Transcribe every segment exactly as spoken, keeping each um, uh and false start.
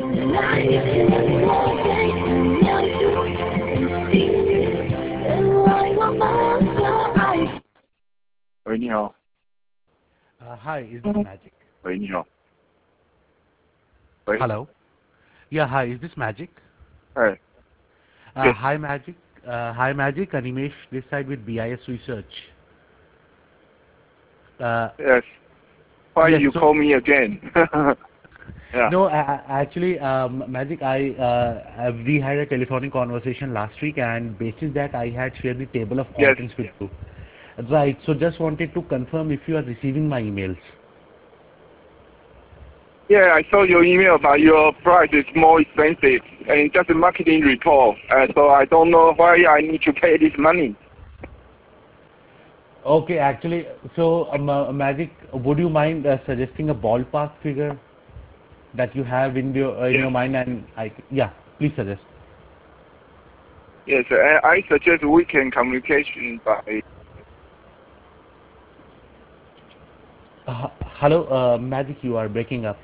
喂，你好。 Uh, hi, is this Magic? 喂，你好。喂。 Hello. Yeah, hi, is this Magic? 哎。 Uh, Yes. Hi, Magic. Uh, hi, Magic. Animesh this side with B I S Research. Uh, Yes. Why yes. you So call me again? Yeah. no, I, I- actually, um, Magic. I uh, uh, we had a telephonic conversation last week, and basis that I had shared the table of Yes. contents with you. Right. So just wanted to confirm if you are receiving my emails. Yeah, I saw your email, but your price is more expensive and just a marketing report. Uh, so I don't know why I need to pay this money. Okay, actually, so um, uh, Magic, would you mind uh, suggesting a ballpark figure that you have in your uh, in Yes. your mind? And I yeah, please suggest. Yes. I, I suggest we can communication by. Uh, hello, uh, Magic, you are breaking up.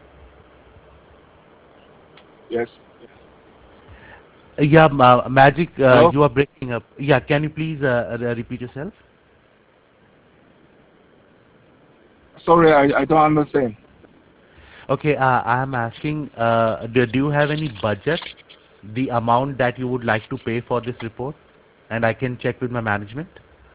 Yes. Uh, yeah, uh, Magic, uh, Hello. you are breaking up. Yeah, can you please uh, uh, repeat yourself? Sorry, I, I don't understand. Okay, uh, I am asking, uh, do, do you have any budget, the amount that you would like to pay for this report, and I can check with my management?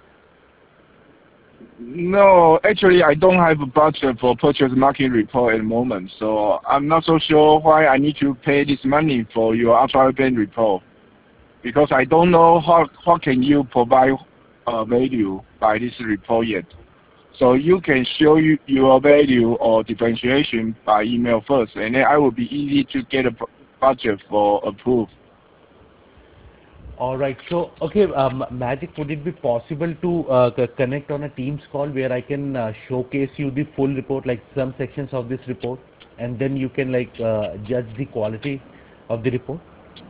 No, actually, I don't have a budget for purchase market report at the moment, so I'm not so sure why I need to pay this money for your ultra band report, because I don't know how what can you provide uh, value by this report yet. So you can show you your value or differentiation by email first, and then I will be easy to get a bu- budget for approve. All right. So, okay, um, Magic, would it be possible to uh, c- connect on a Teams call where I can uh, showcase you the full report, like some sections of this report, and then you can like uh, judge the quality of the report?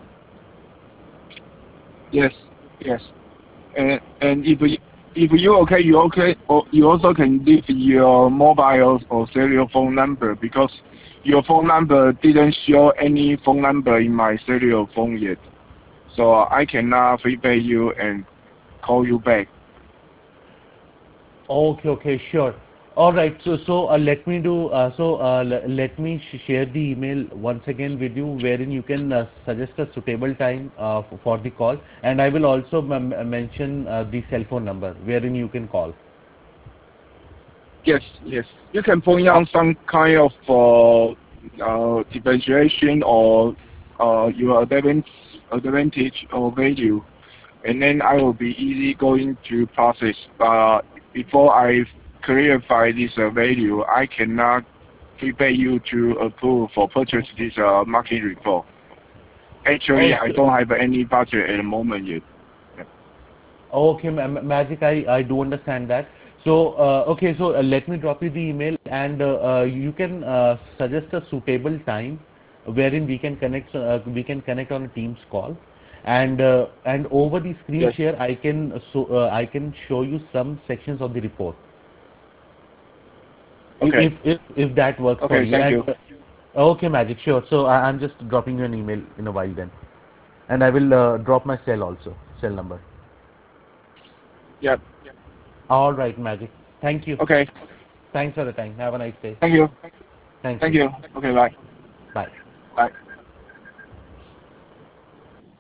Yes, yes. And and if you, if you okay, you okay, or you also can leave your mobile or cellular phone number, because your phone number didn't show any phone number in my cellular phone yet, so I cannot feedback you and call you back. Okay, okay, sure. All right. So, so uh, let me do. Uh, so, uh, l- let me sh- share the email once again with you, wherein you can uh, suggest a suitable time uh, f- for the call, and I will also m- m- mention uh, the cell phone number wherein you can call. Yes, yes. You can point out some kind of uh, uh, differentiation or uh, your advantage, advantage or value, and then I will be easy going to process. But before I clarify this uh, value, I cannot prepare you to approve for purchase this uh, market report. Actually, I Okay. don't have any budget at the moment yet. Yeah. Okay, ma ma- Magic, I, I do understand that. So, uh, okay, so uh, let me drop you the email, and uh, uh, you can uh, suggest a suitable time wherein we can connect, uh, we can connect on a Teams call, and uh, and over the screen Yes. share, I can so uh, I can show you some sections of the report, if Okay. if if, if that works for Okay. you. Thank And you. uh, okay, Magic, sure. So I, I'm just dropping you an email in a while then, and I will uh, drop my cell also, cell number. Yeah. All right, Magic. Thank you. Okay. Thanks for the time. Have a nice day. Thank you. Thank Thank you. you. Okay. Bye. Bye. Bye.